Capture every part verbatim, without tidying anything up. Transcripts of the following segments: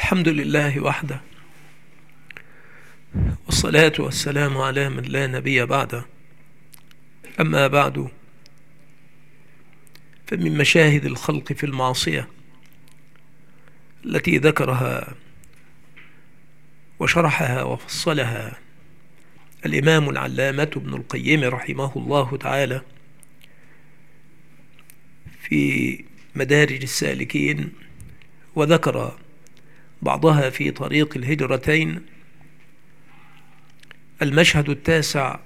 الحمد لله وحده، والصلاة والسلام على من لا نبي بعده. أما بعد، فمن مشاهد الخلق في المعصية التي ذكرها وشرحها وفصلها الإمام العلامة ابن القيم رحمه الله تعالى في مدارج السالكين، وذكر بعضها في طريق الهجرتين. المشهد التاسع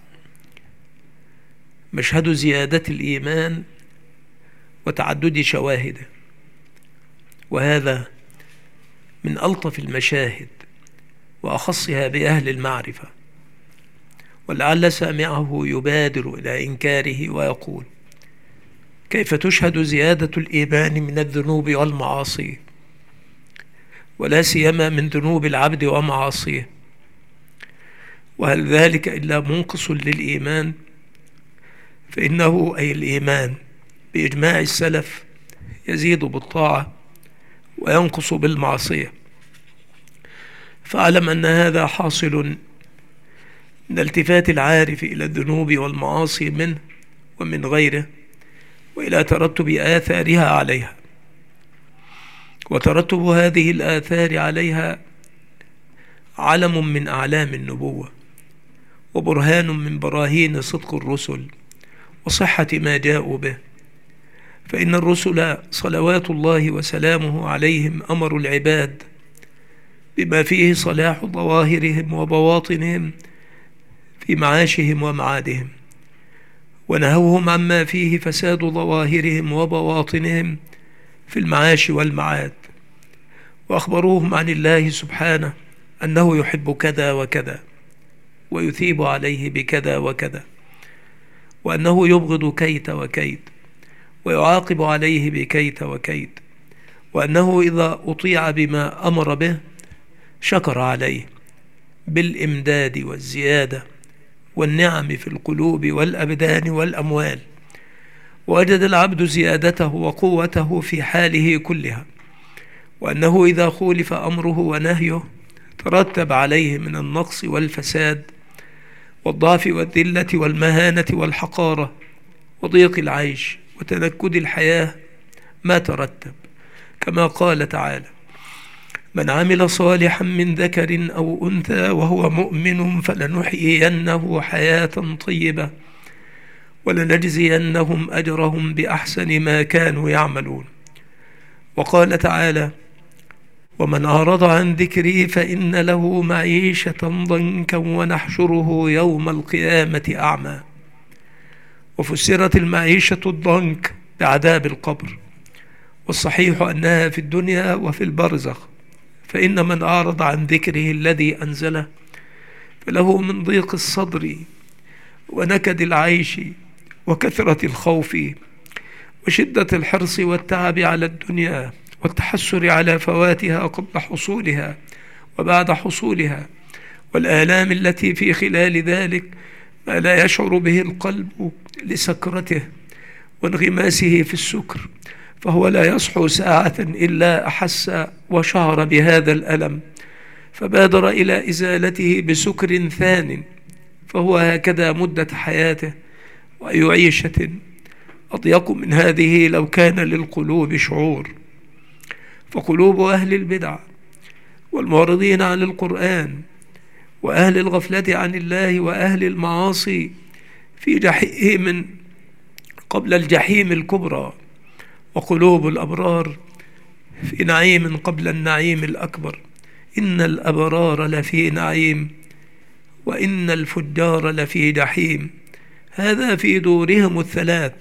مشهد زيادة الإيمان وتعدد شواهده، وهذا من ألطف المشاهد وأخصها بأهل المعرفة، ولعل سامعه يبادر إلى إنكاره ويقول: كيف تشهد زيادة الإيمان من الذنوب والمعاصي، ولا سيما من ذنوب العبد ومعاصيه؟ وهل ذلك إلا منقص للإيمان؟ فإنه أي الإيمان بإجماع السلف يزيد بالطاعة وينقص بالمعصية. فاعلم أن هذا حاصل من التفات العارف إلى الذنوب والمعاصي منه ومن غيره، وإلى ترتب آثارها عليها. وترتب هذه الآثار عليها علم من أعلام النبوة، وبرهان من براهين صدق الرسل وصحة ما جاءوا به. فإن الرسل صلوات الله وسلامه عليهم أمروا العباد بما فيه صلاح ظواهرهم وبواطنهم في معاشهم ومعادهم، ونهوهم عما فيه فساد ظواهرهم وبواطنهم في المعاش والمعاد، وأخبروهم عن الله سبحانه أنه يحب كذا وكذا ويثيب عليه بكذا وكذا، وأنه يبغض كيت وكيت ويعاقب عليه بكيت وكيت، وأنه إذا أطيع بما أمر به شكر عليه بالإمداد والزيادة والنعم في القلوب والأبدان والأموال، ووجد العبد زيادته وقوته في حاله كلها، وأنه إذا خولف أمره ونهيه ترتب عليه من النقص والفساد والضعف والذلة والمهانة والحقارة وضيق العيش وتنكد الحياة ما ترتب، كما قال تعالى: من عمل صالحا من ذكر أو أنثى وهو مؤمن فلنحيينه حياة طيبة ولنجزينهم أجرهم بأحسن ما كانوا يعملون. وقال تعالى: ومن أعرض عن ذكري فإن له معيشة ضنكا ونحشره يوم القيامة أعمى. وفسرت المعيشة الضنك بعذاب القبر، والصحيح أنها في الدنيا وفي البرزخ. فإن من أعرض عن ذكره الذي أنزله فله من ضيق الصدر ونكد العيش وكثرة الخوف وشدة الحرص والتعب على الدنيا والتحسر على فواتها قبل حصولها وبعد حصولها، والآلام التي في خلال ذلك ما لا يشعر به القلب لسكرته وانغماسه في السكر، فهو لا يصحو ساعة إلا أحس وشعر بهذا الألم فبادر إلى إزالته بسكر ثان، فهو هكذا مدة حياته. وأي عيشة أضيق من هذه لو كان للقلوب شعور؟ فقلوب أهل البدع والمعرضين عن القرآن وأهل الغفلة عن الله وأهل المعاصي في جحيم قبل الجحيم الكبرى، وقلوب الأبرار في نعيم قبل النعيم الأكبر. إن الأبرار لفي نعيم وإن الفجار لفي جحيم. هذا في دورهم الثلاث،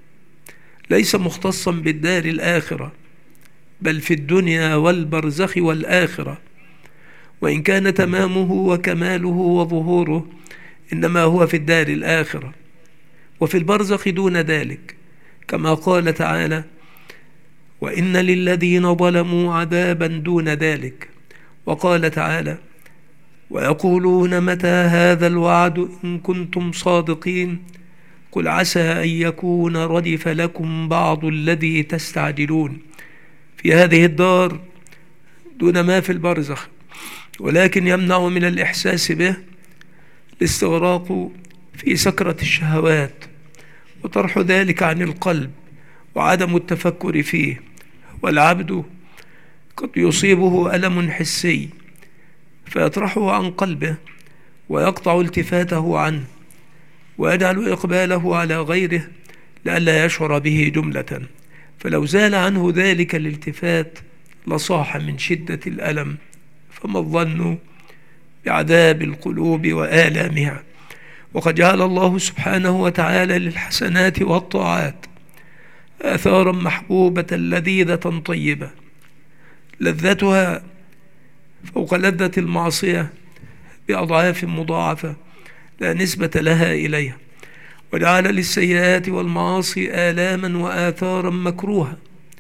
ليس مختصا بالدار الآخرة، بل في الدنيا والبرزخ والآخرة، وإن كان تمامه وكماله وظهوره إنما هو في الدار الآخرة، وفي البرزخ دون ذلك، كما قال تعالى: وإن للذين ظلموا عذابا دون ذلك. وقال تعالى: ويقولون متى هذا الوعد إن كنتم صادقين قل عسى أن يكون ردف لكم بعض الذي تستعجلون. في هذه الدار دون ما في البرزخ، ولكن يمنع من الإحساس به الاستغراق في سكرة الشهوات وطرح ذلك عن القلب وعدم التفكر فيه. والعبد قد يصيبه ألم حسي فيطرحه عن قلبه ويقطع التفاته عنه ويجعل إقباله على غيره لئلا يشعر به جملة، فلو زال عنه ذلك الالتفات لصاح من شدة الألم. فما الظن بعذاب القلوب وآلامها؟ وقد جعل الله سبحانه وتعالى للحسنات والطاعات آثارا محبوبة لذيذة طيبة، لذتها فوق لذة المعصية بأضعاف مضاعفة لا نسبة لها إليها، وجعل للسيئات والمعاصي آلاما وآثارا مكروهة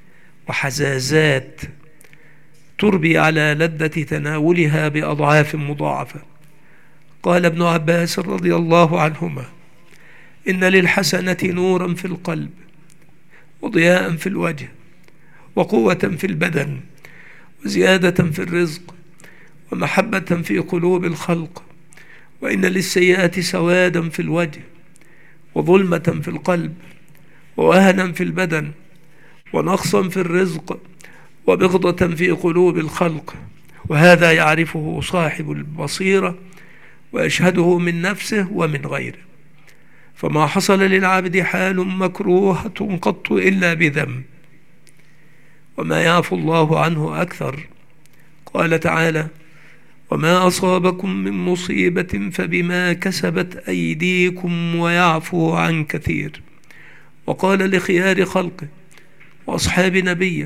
وحزازات تربي على لذة تناولها بأضعاف مضاعفة. قال ابن عباس رضي الله عنهما: إن للحسنة نورا في القلب وضياء في الوجه وقوة في البدن وزيادة في الرزق ومحبة في قلوب الخلق، وإن للسيئات سوادا في الوجه وظلمة في القلب ووهنا في البدن ونقصا في الرزق وبغضة في قلوب الخلق، وهذا يعرفه صاحب البصيرة ويشهده من نفسه ومن غيره. فما حصل للعبد حال مكروهة قط إلا بذنب، وما يعفو الله عنه أكثر. قال تعالى: وما أصابكم من مصيبة فبما كسبت أيديكم ويعفو عن كثير. وقال لخيار خلقه وأصحاب نبيه: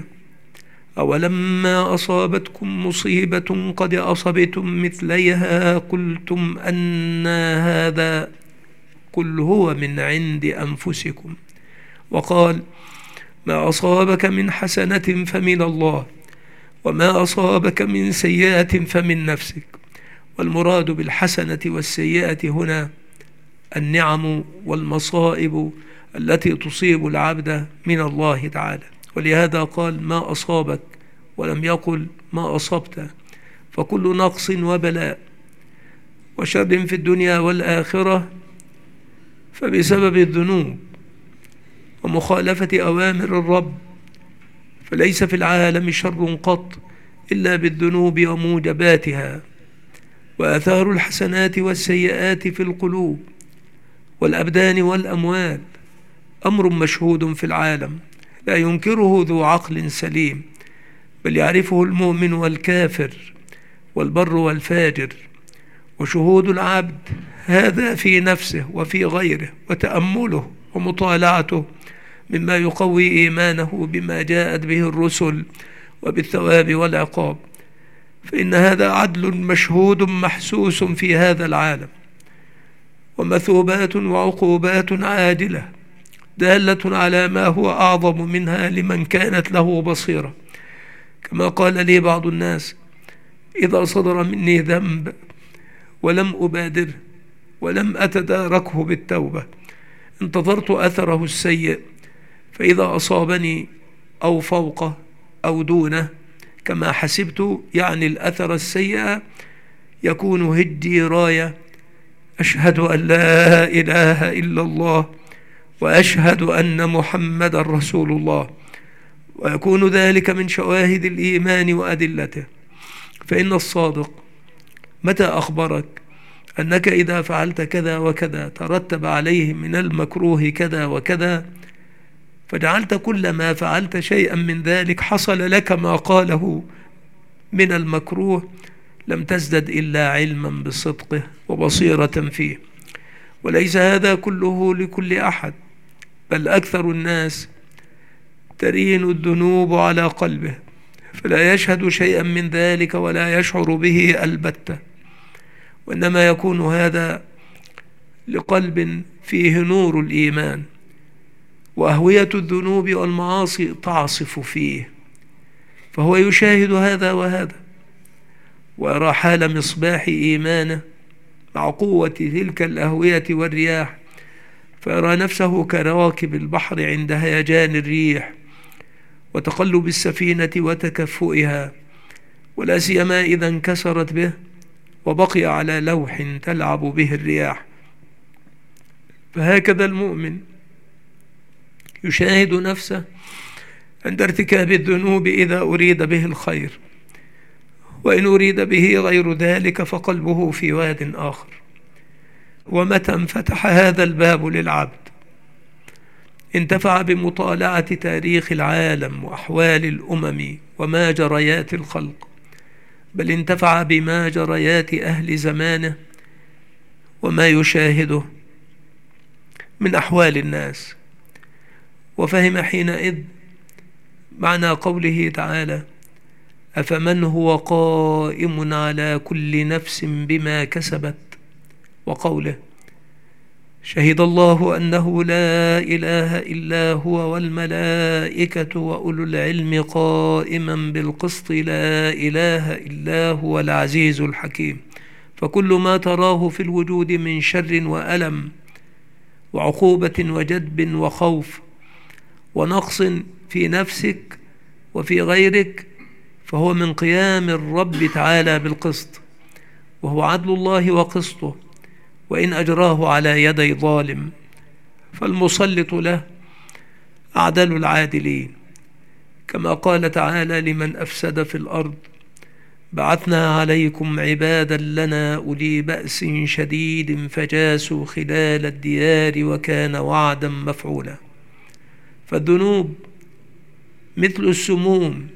أولما أصابتكم مصيبة قد أصبتم مثليها قلتم أن هذا قل هو من عند أنفسكم. وقال: ما أصابك من حسنة فمن الله وما أصابك من سيئة فمن نفسك. والمراد بالحسنة والسيئة هنا النعم والمصائب التي تصيب العبد من الله تعالى، ولهذا قال ما أصابك ولم يقل ما أصبت، فكل نقص وبلاء وشر في الدنيا والآخرة فبسبب الذنوب ومخالفة أوامر الرب، فليس في العالم شر قط إلا بالذنوب وموجباتها. وآثار الحسنات والسيئات في القلوب والأبدان والأموال أمر مشهود في العالم لا ينكره ذو عقل سليم، بل يعرفه المؤمن والكافر والبر والفاجر. وشهود العبد هذا في نفسه وفي غيره وتأمله ومطالعته مما يقوي إيمانه بما جاءت به الرسل وبالثواب والعقاب، فإن هذا عدل مشهود محسوس في هذا العالم، ومثوبات وعقوبات عاجلة دالة على ما هو أعظم منها لمن كانت له بصيرة. كما قال لي بعض الناس: إذا صدر مني ذنب ولم أبادره ولم أتداركه بالتوبة انتظرت أثره السيء، فإذا أصابني أو فوقه أو دونه كما حسبت يعني الأثر السيء يكون هدي راية أشهد أن لا إله إلا الله وأشهد أن محمد رسول الله، ويكون ذلك من شواهد الإيمان وأدلته. فإن الصادق متى أخبرك أنك إذا فعلت كذا وكذا ترتب عليه من المكروه كذا وكذا، فجعلت كل ما فعلت شيئا من ذلك حصل لك ما قاله من المكروه، لم تزدد إلا علما بصدقه وبصيرة فيه. وليس هذا كله لكل أحد، بل أكثر الناس ترين الذنوب على قلبه فلا يشهد شيئا من ذلك ولا يشعر به البتة، وإنما يكون هذا لقلب فيه نور الإيمان، وأهوية الذنوب والمعاصي تعصف فيه، فهو يشاهد هذا وهذا ويرى حال مصباح إيمانه مع قوة تلك الأهوية والرياح، فيرى نفسه كراكب البحر عند هيجان الريح وتقلب السفينة وتكفؤها، ولا سيما إذا انكسرت به وبقي على لوح تلعب به الرياح. فهكذا المؤمن يشاهد نفسه عند ارتكاب الذنوب إذا أريد به الخير، وإن أريد به غير ذلك فقلبه في واد آخر. ومتى انفتح هذا الباب للعبد انتفع بمطالعة تاريخ العالم وأحوال الأمم وما جريات الخلق، بل انتفع بما جريات أهل زمانه وما يشاهده من أحوال الناس، وفهم حينئذ معنى قوله تعالى: أفمن هو قائم على كل نفس بما كسبت، وقوله: شهد الله أنه لا إله إلا هو والملائكة وأولو العلم قائما بالقسط لا إله إلا هو العزيز الحكيم. فكل ما تراه في الوجود من شر وألم وعقوبة وجدب وخوف ونقص في نفسك وفي غيرك فهو من قيام الرب تعالى بالقسط، وهو عدل الله وقسطه، وإن أجراه على يدي ظالم فالمسلط له أعدل العادلين، كما قال تعالى: لمن أفسد في الأرض بعثنا عليكم عبادا لنا أولي بأس شديد فجاسوا خلال الديار وكان وعدا مفعولا. فالذنوب مثل السموم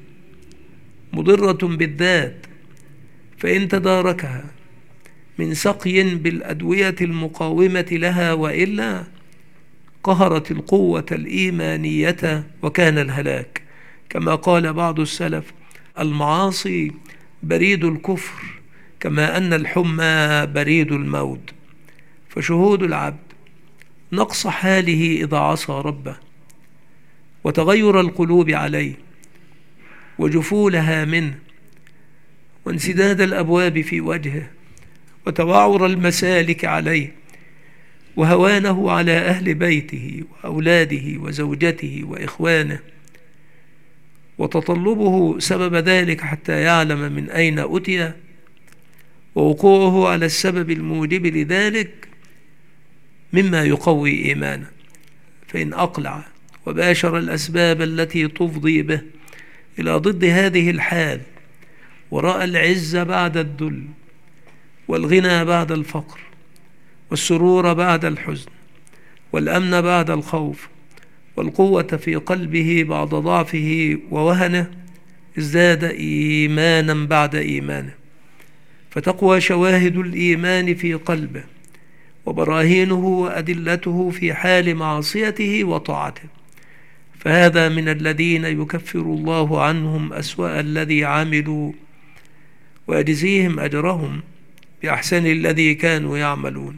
مضرة بالذات، فإن تداركها من سقي بالأدوية المقاومة لها، وإلا قهرت القوة الإيمانية وكان الهلاك. كما قال بعض السلف: المعاصي بريد الكفر كما أن الحمى بريد الموت. فشهود العبد نقص حاله إذا عصى ربه، وتغير القلوب عليه، وجفولها منه، وانسداد الأبواب في وجهه، وتوعر المسالك عليه، وهوانه على أهل بيته وأولاده وزوجته وإخوانه، وتطلبه سبب ذلك حتى يعلم من أين أتي، ووقوعه على السبب الموجب لذلك مما يقوي إيمانه. فإن أقلع وباشر الأسباب التي تفضي به إلى ضد هذه الحال، ورأى العز بعد الذل، والغنى بعد الفقر، والسرور بعد الحزن، والأمن بعد الخوف، والقوة في قلبه بعد ضعفه ووهنه، ازداد إيمانا بعد إيمانه، فتقوى شواهد الإيمان في قلبه، وبراهينه وأدلته في حال معصيته وطاعته. فهذا من الذين يكفر الله عنهم أسوأ الذي عملوا ويجزيهم أجرهم بأحسن الذي كانوا يعملون.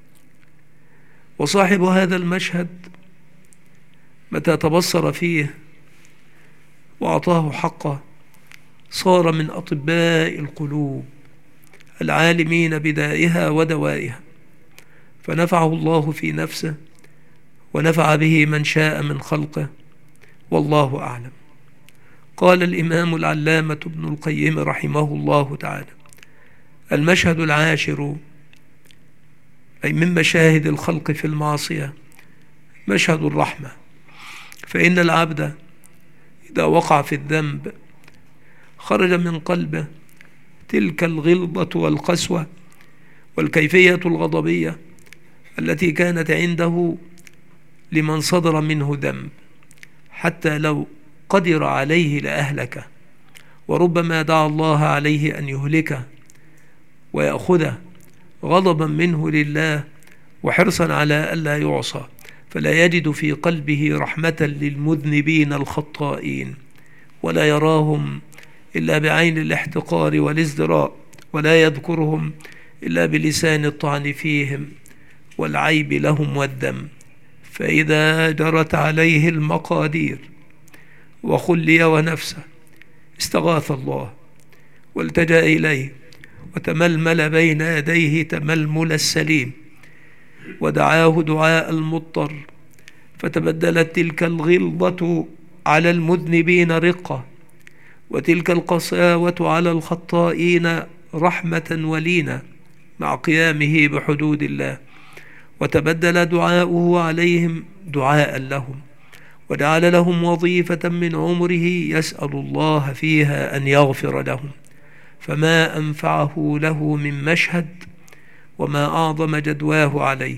وصاحب هذا المشهد متى تبصر فيه وأعطاه حقه صار من أطباء القلوب العالمين بدائها ودوائها، فنفعه الله في نفسه ونفع به من شاء من خلقه، والله أعلم. قال الإمام العلامة ابن القيم رحمه الله تعالى: المشهد العاشر أي من مشاهد الخلق في المعصية مشهد الرحمة. فإن العبد إذا وقع في الذنب خرج من قلبه تلك الغلظة والقسوة والكيفية الغضبية التي كانت عنده لمن صدر منه ذنب، حتى لو قدر عليه لأهلكه، وربما دعا الله عليه أن يهلكه ويأخذه غضبا منه لله وحرصا على ألا يعصى، فلا يجد في قلبه رحمة للمذنبين الخطائين، ولا يراهم إلا بعين الاحتقار والازدراء، ولا يذكرهم إلا بلسان الطعن فيهم والعيب لهم والذم. فإذا جرت عليه المقادير وخلي ونفسه استغاث الله والتجأ إليه، وتململ بين يديه تململ السليم، ودعاه دعاء المضطر، فتبدلت تلك الغلظة على المذنبين رقة، وتلك القساوة على الخطائين رحمة ولينة مع قيامه بحدود الله، وتبدل دعاؤه عليهم دعاء لهم، وجعل لهم وظيفة من عمره يسأل الله فيها أن يغفر لهم، فما أنفعه له من مشهد وما أعظم جدواه عليه.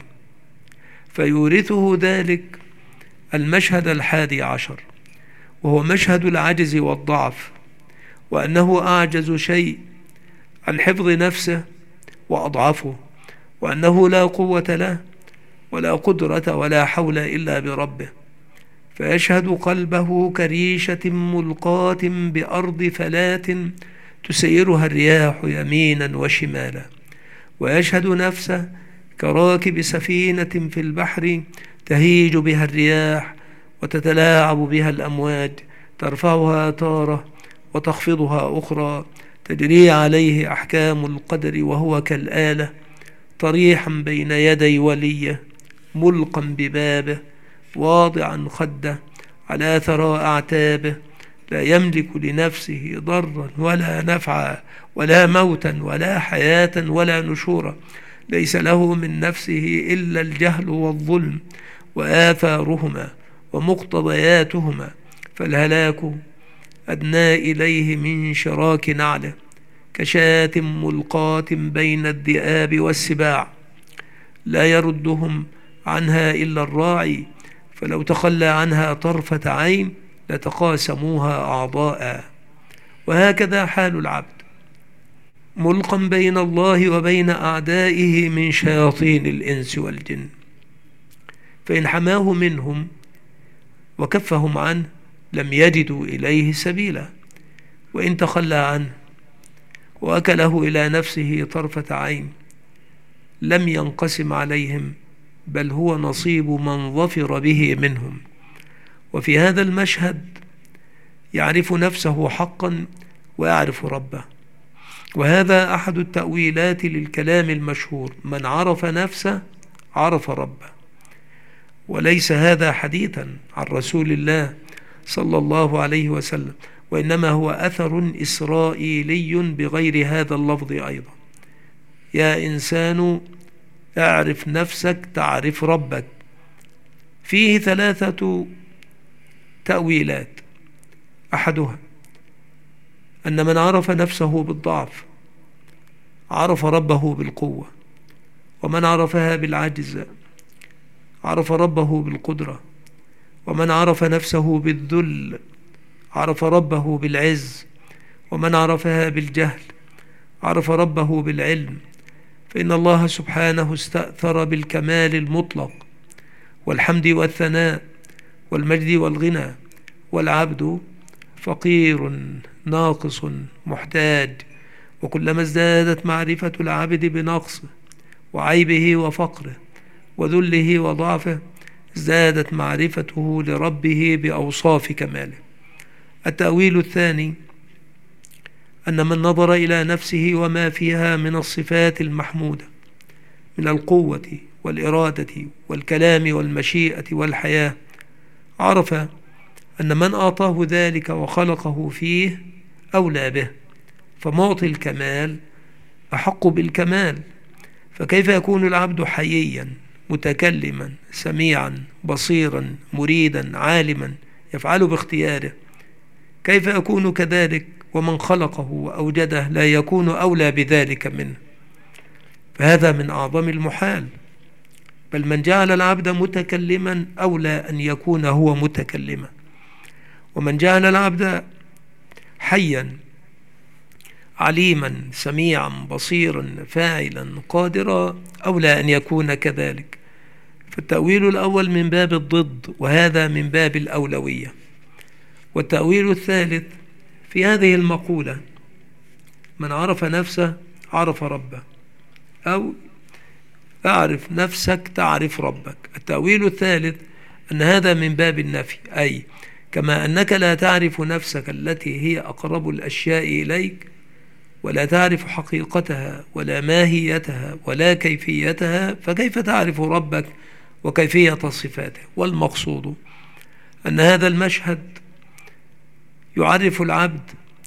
فيورثه ذلك المشهد الحادي عشر، وهو مشهد العجز والضعف، وأنه أعجز شيء عن حفظ نفسه وأضعفه، وأنه لا قوة له ولا قدرة ولا حول إلا بربه، فيشهد قلبه كريشة ملقاة بأرض فلاة تسيرها الرياح يمينا وشمالا، ويشهد نفسه كراكب سفينة في البحر تهيج بها الرياح وتتلاعب بها الأمواج، ترفعها تارة وتخفضها أخرى، تجري عليه أحكام القدر وهو كالآلة، طريحا بين يدي وليه، ملقا ببابه، واضعا خده على ثرى أعتابه، لا يملك لنفسه ضرا ولا نفعا ولا موتا ولا حياة ولا نشورا، ليس له من نفسه إلا الجهل والظلم وآثارهما ومقتضياتهما، فالهلاك أدنى إليه من شراك نعله، كشاة ملقاة بين الذئاب والسباع، لا يردهم عنها إلا الراعي، فلو تخلى عنها طرفة عين لتقاسموها أعضاء. وهكذا حال العبد، ملقا بين الله وبين أعدائه من شياطين الإنس والجن، فإن حماه منهم وكفهم عنه لم يجدوا إليه سبيلا، وإن تخلى عنه وأكله إلى نفسه طرفة عين لم ينقسم عليهم، بل هو نصيب من ظفر به منهم. وفي هذا المشهد يعرف نفسه حقا ويعرف ربه، وهذا أحد التأويلات للكلام المشهور: من عرف نفسه عرف ربه. وليس هذا حديثا عن رسول الله صلى الله عليه وسلم، وإنما هو أثر إسرائيلي بغير هذا اللفظ أيضا: يا إنسان اعرف نفسك تعرف ربك. فيه ثلاثة تأويلات: أحدها أن من عرف نفسه بالضعف عرف ربه بالقوة، ومن عرفها بالعجز عرف ربه بالقدرة، ومن عرف نفسه بالذل عرف ربه بالعز، ومن عرفها بالجهل عرف ربه بالعلم، فإن الله سبحانه استأثر بالكمال المطلق والحمد والثناء والمجد والغنى، والعبد فقير ناقص محتاج، وكلما ازدادت معرفة العبد بنقصه وعيبه وفقره وذله وضعفه ازدادت معرفته لربه بأوصاف كماله. التأويل الثاني أن من نظر إلى نفسه وما فيها من الصفات المحمودة من القوة والإرادة والكلام والمشيئة والحياة عرف أن من أعطاه ذلك وخلقه فيه أولى به، فمعطي الكمال أحق بالكمال. فكيف يكون العبد حييا متكلما سميعا بصيرا مريدا عالما يفعل باختياره؟ كيف يكون كذلك ومن خلقه وأوجده لا يكون أولى بذلك منه؟ فهذا من أعظم المحال. بل من جعل العبد متكلما أولى أن يكون هو متكلما، ومن جعل العبد حيا عليما سميعا بصيرا فاعلا قادرا أولى أن يكون كذلك. فالتأويل الأول من باب الضد، وهذا من باب الأولوية. والتأويل الثالث في هذه المقولة: من عرف نفسه عرف ربه، أو أعرف نفسك تعرف ربك. التأويل الثالث أن هذا من باب النفي، أي كما أنك لا تعرف نفسك التي هي أقرب الأشياء إليك، ولا تعرف حقيقتها ولا ماهيتها ولا كيفيتها، فكيف تعرف ربك وكيفية صفاته؟ والمقصود أن هذا المشهد يعرف العبد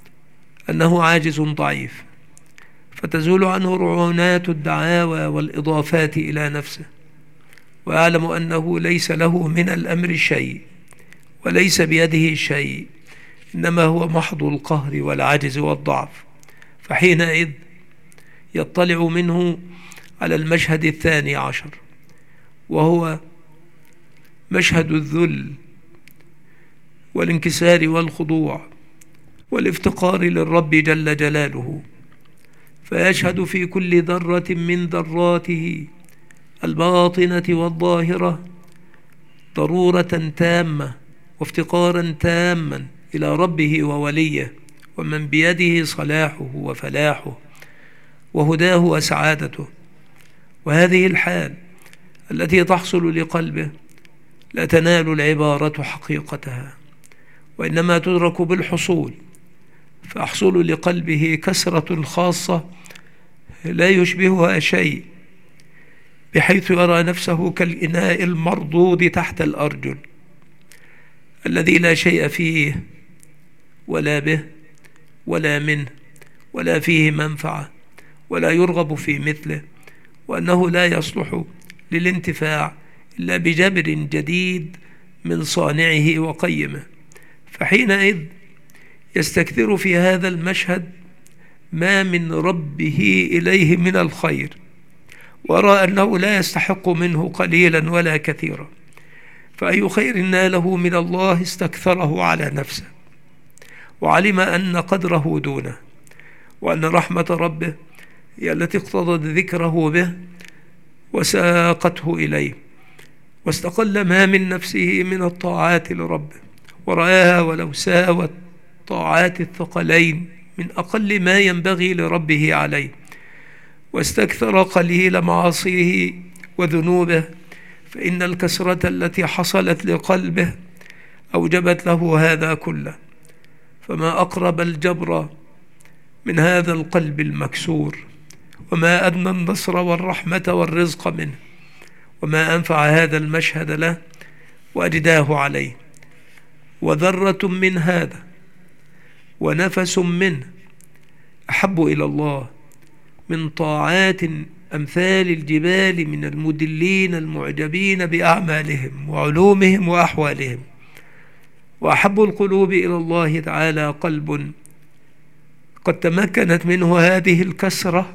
أنه عاجز ضعيف، فتزول عنه رعونات الدعاوى والإضافات إلى نفسه، ويعلم أنه ليس له من الأمر شيء وليس بيده شيء، إنما هو محض القهر والعجز والضعف. فحينئذ يطلع منه على المشهد الثاني عشر، وهو مشهد الذل والانكسار والخضوع والافتقار للرب جل جلاله، فيشهد في كل ذرة من ذراته الباطنة والظاهرة ضرورة تامة وافتقارا تاما إلى ربه ووليه، ومن بيده صلاحه وفلاحه وهداه وسعادته. وهذه الحال التي تحصل لقلبه لا تنال العبارة حقيقتها، وإنما تدرك بالحصول، فيحصل لقلبه كسرة خاصة لا يشبهها شيء، بحيث يرى نفسه كالإناء المردود تحت الأرجل الذي لا شيء فيه ولا به ولا منه ولا فيه منفعة ولا يرغب في مثله، وأنه لا يصلح للانتفاع إلا بجبر جديد من صانعه وقيمه. فحينئذ يستكثر في هذا المشهد ما من ربه إليه من الخير، ورأى أنه لا يستحق منه قليلا ولا كثيرا، فأي خير ناله من الله استكثره على نفسه، وعلم أن قدره دونه، وأن رحمة ربه هي التي اقتضت ذكره به وساقته إليه، واستقل ما من نفسه من الطاعات لربه، ورآها ولو ساوت طاعات الثقلين من أقل ما ينبغي لربه عليه، واستكثر قليل معاصيه وذنوبه، فإن الكسرة التي حصلت لقلبه أوجبت له هذا كله. فما أقرب الجبر من هذا القلب المكسور، وما أدنى النصر والرحمة والرزق منه، وما أنفع هذا المشهد له وأجداه عليه. وذرة من هذا ونفس منه أحب إلى الله من طاعات أمثال الجبال من المدلين المعجبين بأعمالهم وعلومهم وأحوالهم. وأحب القلوب إلى الله تعالى قلب قد تمكنت منه هذه الكسرة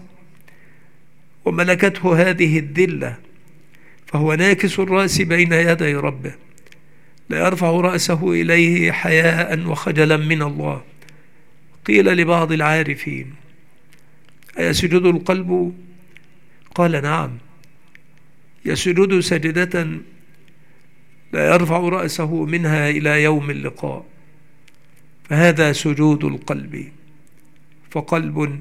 وملكته هذه الذلة، فهو ناكس الرأس بين يدي ربه، لا يرفع رأسه إليه حياء وخجلا من الله. قيل لبعض العارفين: أيسجد القلب؟ قال: نعم، يسجد سجدة لا يرفع رأسه منها إلى يوم اللقاء، فهذا سجود القلب. فقلب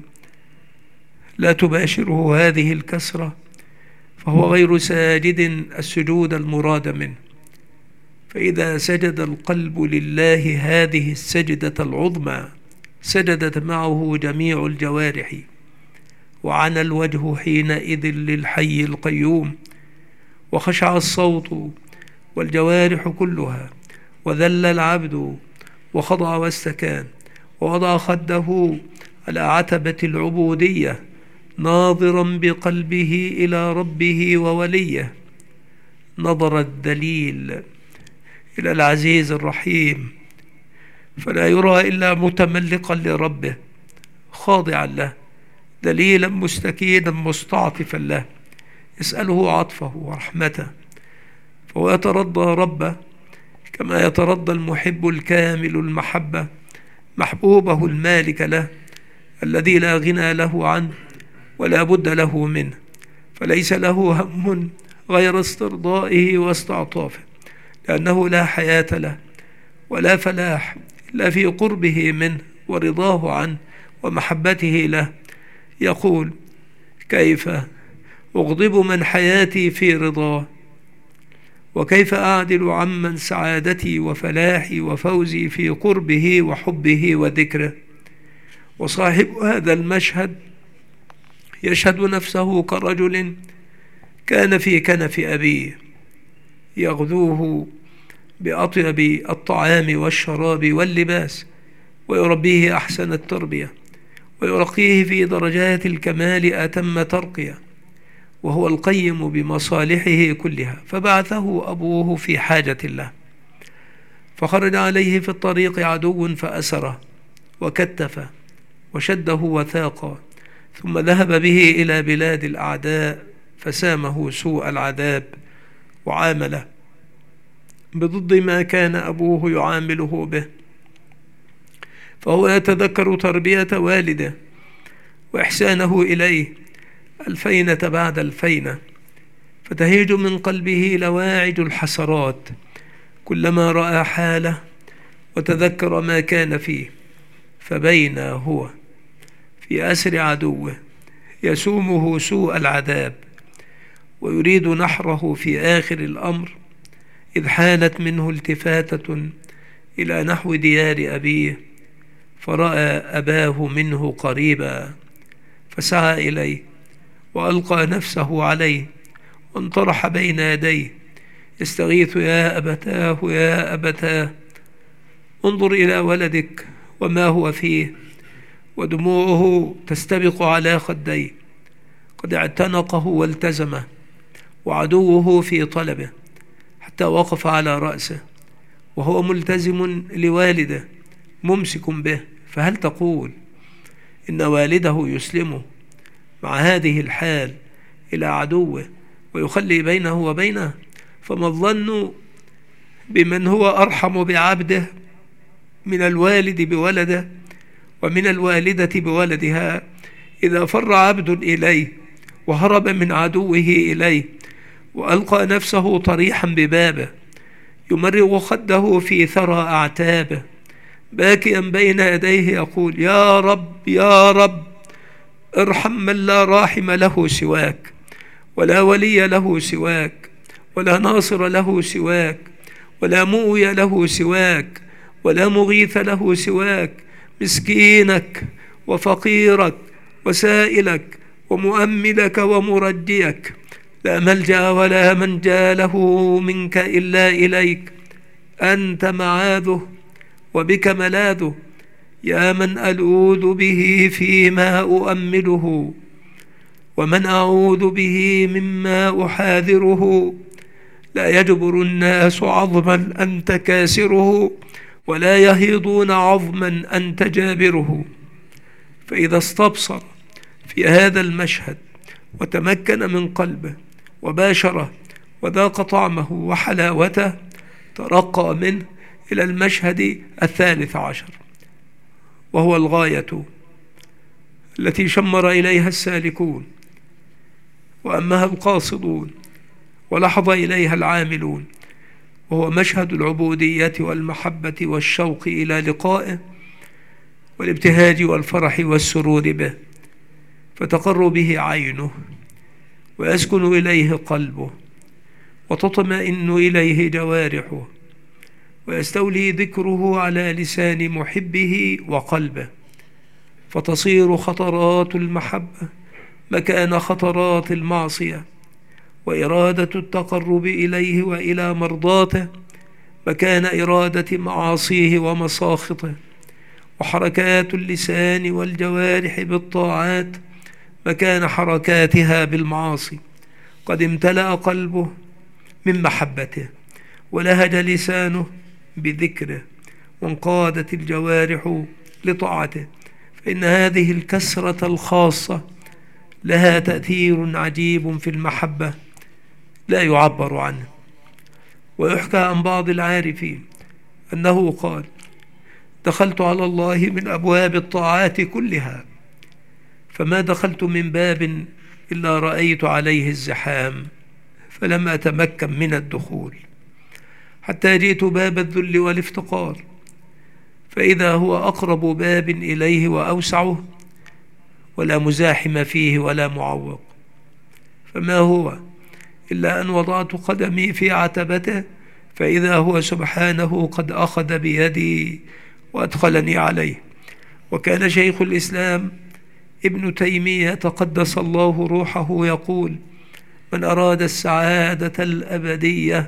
لا تباشره هذه الكسرة فهو غير ساجد السجود المراد منه. فإذا سجد القلب لله هذه السجدة العظمى سجدت معه جميع الجوارح، وعن الوجه حينئذ للحي القيوم، وخشع الصوت والجوارح كلها، وذل العبد وخضع واستكان، ووضع خده على عتبة العبودية ناظرا بقلبه إلى ربه ووليه، نظر الذليل إلى العزيز الرحيم، فلا يرى إلا متملقا لربه خاضعا له، ذليلا مستكينا مستعطفا له، يسأله عطفه ورحمته، فهو يترضى ربه كما يترضى المحب الكامل المحبة محبوبه المالك له، الذي لا غنى له عنه ولا بد له منه، فليس له هم غير استرضائه واستعطافه، لأنه لا حياة له ولا فلاح إلا في قربه منه ورضاه عنه ومحبته له. يقول: كيف أغضب من حياتي في رضاه، وكيف أعدل عمن سعادتي وفلاحي وفوزي في قربه وحبه وذكره. وصاحب هذا المشهد يشهد نفسه كرجل كان في كنف أبيه يغذوه بأطيب الطعام والشراب واللباس، ويربيه أحسن التربية، ويرقيه في درجات الكمال أتم ترقية، وهو القيم بمصالحه كلها. فبعثه أبوه في حاجة له، فخرج عليه في الطريق عدو فأسره وكتفه وشده وثاقا، ثم ذهب به إلى بلاد الأعداء فسامه سوء العذاب وعامله بضد ما كان أبوه يعامله به. فهو يتذكر تربية والده وإحسانه إليه الفينة بعد الفينة، فتهيج من قلبه لواعج الحسرات كلما رأى حاله وتذكر ما كان فيه. فبين هو في أسر عدوه يسومه سوء العذاب ويريد نحره في آخر الأمر، إذ حانت منه التفاتة إلى نحو ديار أبيه، فرأى أباه منه قريبا فسعى إليه وألقى نفسه عليه وانطرح بين يديه يستغيث: يا أبتاه يا أبتاه، انظر إلى ولدك وما هو فيه. ودموعه تستبق على خديه، قد اعتنقه والتزمه وعدوه في طلبه، حتى وقف على رأسه وهو ملتزم لوالده ممسك به. فهل تقول إن والده يسلمه مع هذه الحال إلى عدوه ويخلي بينه وبينه؟ فما الظن بمن هو أرحم بعبده من الوالد بولده ومن الوالدة بولدها، إذا فر عبد إليه وهرب من عدوه إليه وألقى نفسه طريحا ببابه يمرغ خده في ثرى أعتابه باكيا بين يديه يقول: يا رب يا رب ارحم من لا راحم له سواك، ولا ولي له سواك، ولا ناصر له سواك، ولا مؤوي له سواك، ولا مغيث له سواك. مسكينك وفقيرك وسائلك ومؤملك ومرجيك، لا ملجأ ولا منجا له منك إلا إليك. أنت معاذه وبك ملاذه، يا من ألوذ به فيما أؤمله، ومن أعوذ به مما أحاذره. لا يجبر الناس عظما أنت كاسره، ولا يهيضون عظما أنت جابره. فإذا استبصر في هذا المشهد وتمكن من قلبه وباشره وذاق طعمه وحلاوته، ترقى منه إلى المشهد الثالث عشر، وهو الغاية التي شمر إليها السالكون وأمها القاصدون ولحظ إليها العاملون، وهو مشهد العبودية والمحبة والشوق إلى لقائه والابتهاج والفرح والسرور به، فتقر به عينه ويسكن إليه قلبه وتطمئن إليه جوارحه، ويستولي ذكره على لسان محبه وقلبه، فتصير خطرات المحبة مكان خطرات المعصية، وإرادة التقرب إليه وإلى مرضاته مكان إرادة معاصيه ومساخطه، وحركات اللسان والجوارح بالطاعات مكان حركاتها بالمعاصي. قد امتلأ قلبه من محبته ولهج لسانه بذكره وانقادت الجوارح لطاعته، فإن هذه الكسرة الخاصة لها تأثير عجيب في المحبة لا يعبر عنه. ويحكى عن بعض العارفين أنه قال: دخلت على الله من أبواب الطاعات كلها، فما دخلت من باب إلا رأيت عليه الزحام، فلم أتمكن من الدخول، حتى جئت باب الذل والافتقار، فإذا هو أقرب باب إليه وأوسعه، ولا مزاحم فيه ولا معوق. فما هو إلا أن وضعت قدمي في عتبته، فإذا هو سبحانه قد أخذ بيدي وأدخلني عليه. وكان شيخ الإسلام ابن تيمية تقدس الله روحه يقول: من أراد السعادة الأبدية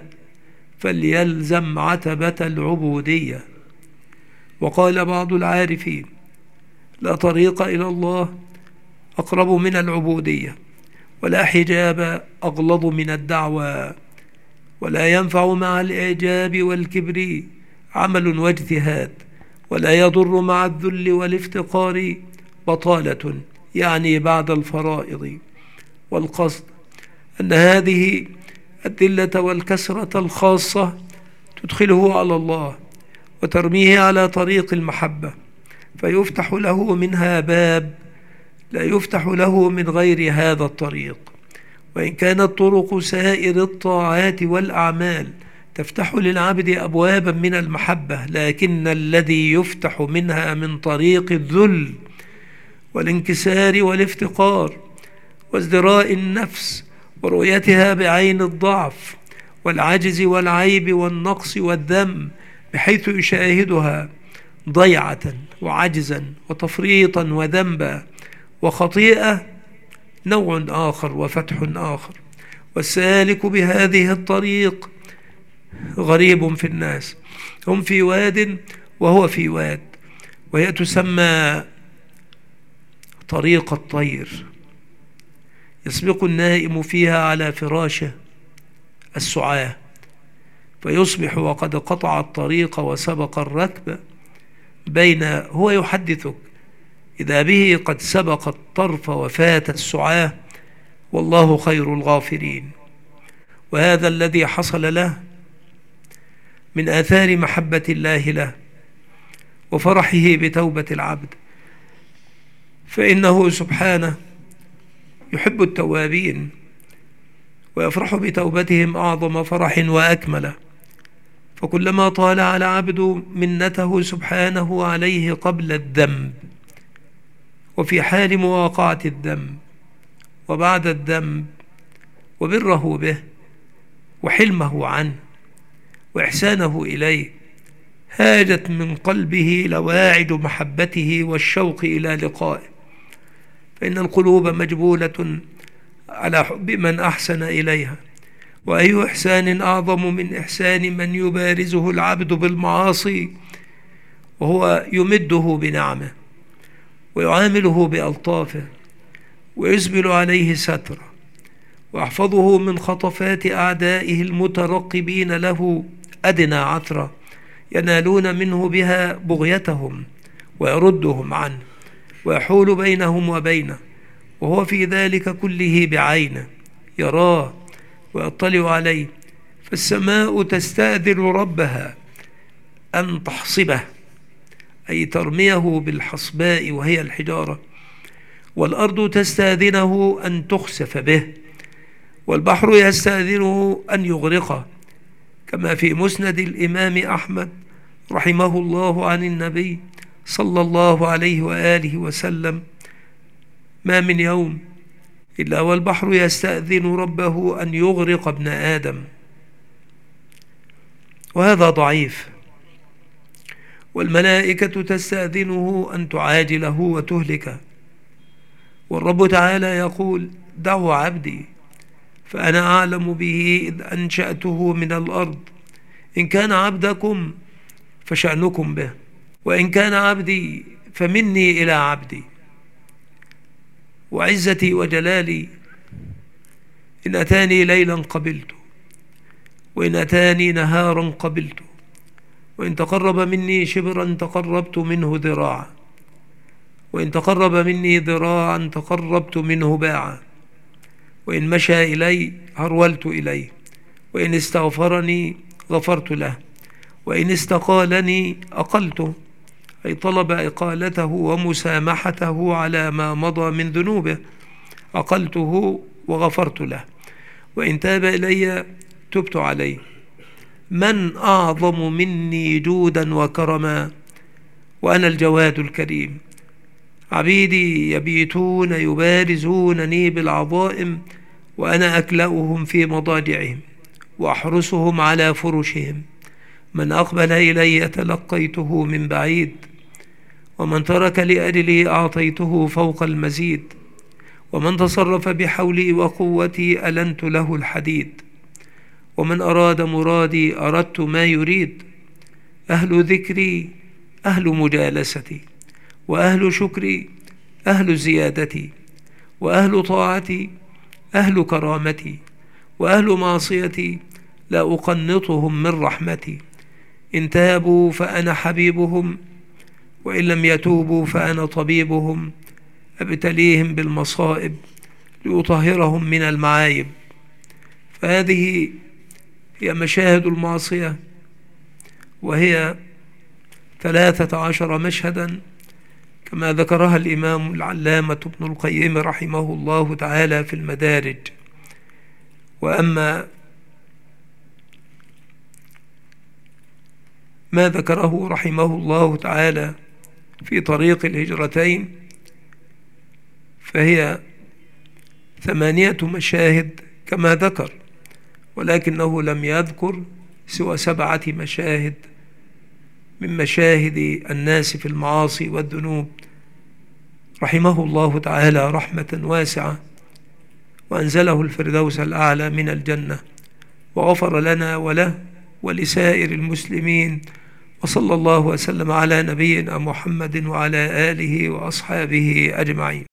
فليلزم عتبة العبودية. وقال بعض العارفين: لا طريق إلى الله أقرب من العبودية، ولا حجاب أغلظ من الدعوة، ولا ينفع مع الإعجاب والكبر عمل واجتهاد، ولا يضر مع الذل والافتقار بطالة، يعني بعد الفرائض. والقصد أن هذه الذلة والكسرة الخاصة تدخله على الله وترميه على طريق المحبة، فيفتح له منها باب لا يفتح له من غير هذا الطريق. وإن كانت طرق سائر الطاعات والأعمال تفتح للعبد أبوابا من المحبة، لكن الذي يفتح منها من طريق الذل والانكسار والافتقار وازدراء النفس ورؤيتها بعين الضعف والعجز والعيب والنقص والذم، بحيث يشاهدها ضيعة وعجزا وتفريطا وذنبا وخطيئة، نوع آخر وفتح آخر. والسالك بهذه الطريق غريب في الناس، هم في واد وهو في واد، وهي تسمى طريق الطير، يسبق النائم فيها على فراشه السعاة، فيصبح وقد قطع الطريق وسبق الركب، بين هو يحدثك إذا به قد سبق الطرف وفات السعاة، والله خير الغافرين. وهذا الذي حصل له من آثار محبة الله له وفرحه بتوبة العبد، فإنه سبحانه يحب التوابين ويفرح بتوبتهم أعظم فرح وأكمل. فكلما طال على عبد منته سبحانه عليه قبل الذنب وفي حال مواقعة الذنب وبعد الذنب، وبره به وحلمه عنه وإحسانه إليه، هاجت من قلبه لواعد محبته والشوق إلى لقائه. فإن القلوب مجبولة على حب من أحسن إليها، وأي إحسان أعظم من إحسان من يبارزه العبد بالمعاصي وهو يمده بنعمه ويعامله بألطافه ويسبل عليه ستره ويحفظه من خطفات أعدائه المترقبين له أدنى عثرة ينالون منه بها بغيتهم ويردهم عنه ويحول بينهم وبينه، وهو في ذلك كله بعينه يراه ويطلع عليه. فالسماء تستأذن ربها أن تحصبه، أي ترميه بالحصباء وهي الحجارة، والأرض تستأذنه أن تخسف به، والبحر يستأذنه أن يغرقه، كما في مسند الإمام أحمد رحمه الله عن النبي صلى الله عليه وآله وسلم: ما من يوم إلا والبحر يستأذن ربه أن يغرق ابن آدم. وهذا ضعيف. والملائكة تستأذنه أن تعاجله وتهلكه. والرب تعالى يقول: دعوا عبدي فأنا أعلم به إذ أنشأته من الأرض، إن كان عبدكم فشأنكم به، وإن كان عبدي فمني إلى عبدي. وعزتي وجلالي إن أتاني ليلا قبلته، وإن أتاني نهارا قبلته، وإن تقرب مني شبرا تقربت منه ذراعا، وإن تقرب مني ذراعا تقربت منه باعا، وإن مشى إلي هرولت إليه، وإن استغفرني غفرت له، وإن استقالني أقلته، أي طلب إقالته ومسامحته على ما مضى من ذنوبه، أقلته وغفرت له، وإن تاب إلي تبت عليه. من أعظم مني جودا وكرما وأنا الجواد الكريم. عبيدي يبيتون يبارزونني بالعظائم، وأنا أكلأهم في مضاجعهم وأحرسهم على فرشهم. من أقبل إلي تلقيته من بعيد، ومن ترك لأجلي أعطيته فوق المزيد، ومن تصرف بحولي وقوتي ألنت له الحديد، ومن أراد مرادي أردت ما يريد. أهل ذكري أهل مجالستي، وأهل شكري أهل زيادتي، وأهل طاعتي أهل كرامتي، وأهل معصيتي لا أقنطهم من رحمتي. إن تابوا فأنا حبيبهم، وإن لم يتوبوا فأنا طبيبهم. أبتليهم بالمصائب لأطهرهم من المعايب. فهذه هي مشاهد المعصية، وهي ثلاثة عشر مشهدا كما ذكرها الإمام العلامة ابن القيم رحمه الله تعالى في المدارج. وأما ما ذكره رحمه الله تعالى في طريق الهجرتين فهي ثمانية مشاهد كما ذكر، ولكنه لم يذكر سوى سبعة مشاهد من مشاهد الناس في المعاصي والذنوب، رحمه الله تعالى رحمة واسعة، وأنزله الفردوس الأعلى من الجنة، وغفر لنا وله ولسائر المسلمين. وصلى الله وسلم على نبينا محمد وعلى آله وأصحابه أجمعين.